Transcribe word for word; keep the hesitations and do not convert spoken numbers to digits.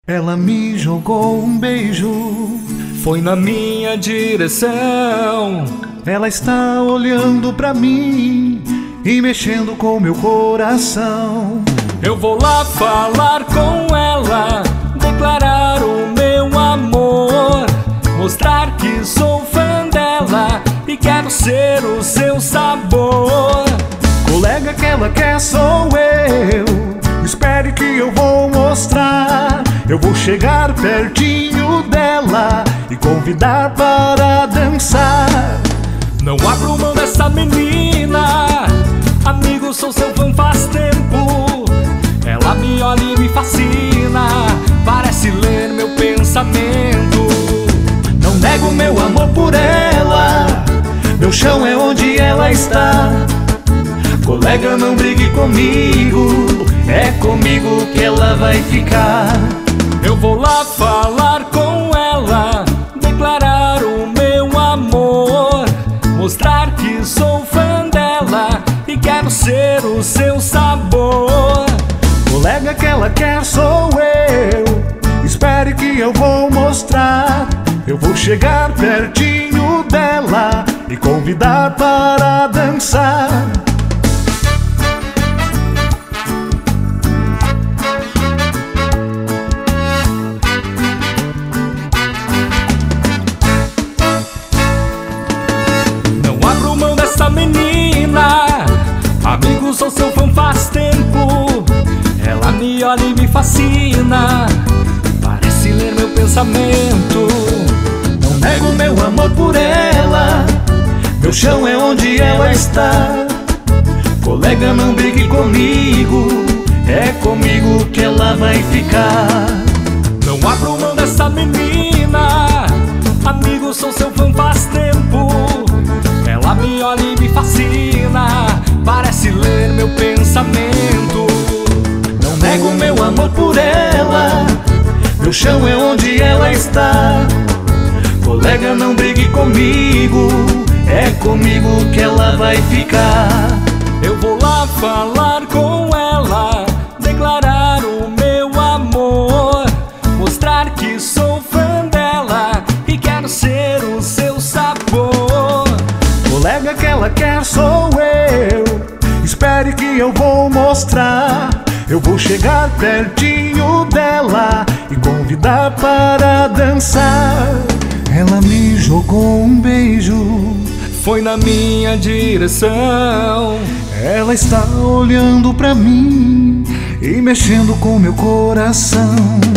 Ela me jogou um beijo, foi na minha direção. Ela está olhando pra mim e mexendo com meu coração. Eu vou lá falar com ela, declarar o meu amor, mostrar que sou fã dela e quero ser o seu sabor. Colega que ela quer sou eu, espere que eu vou mostrar. Eu vou chegar pertinho dela e convidar para dançar. Não abro mão dessa menina, amigo, sou seu fã faz tempo. Ela me olha e me fascina, parece ler meu pensamento. Não nego meu amor por ela, meu chão é onde ela está. Colega, não brigue comigo, é comigo que ela vai ficar. Eu vou lá falar com ela, declarar o meu amor, mostrar que sou fã dela e quero ser o seu sabor. Colega que ela quer sou eu, espere que eu vou mostrar. Eu vou chegar pertinho dela e convidar para dançar. Essa menina, amigo, sou seu fã faz tempo. Ela me olha e me fascina, parece ler meu pensamento. Não nego meu amor por ela, meu chão é onde ela está. Colega, não brigue comigo, é comigo que ela vai ficar. Não abro mão dessa menina, amigo, sou seu fã faz tempo. Ela me olha e me fascina, parece ler meu pensamento. Não nego meu amor por ela, meu chão é onde ela está. Colega, não brigue comigo, é comigo que ela vai ficar. Eu vou lá falar com ela, declarar o meu amor, mostrar que sou fã dela e quero ser o seu sabor. Colega que ela quer sou eu, espere que eu vou mostrar. Eu vou chegar pertinho dela e convidar para dançar. Ela me jogou um beijo, foi na minha direção. Ela está olhando pra mim e mexendo com meu coração.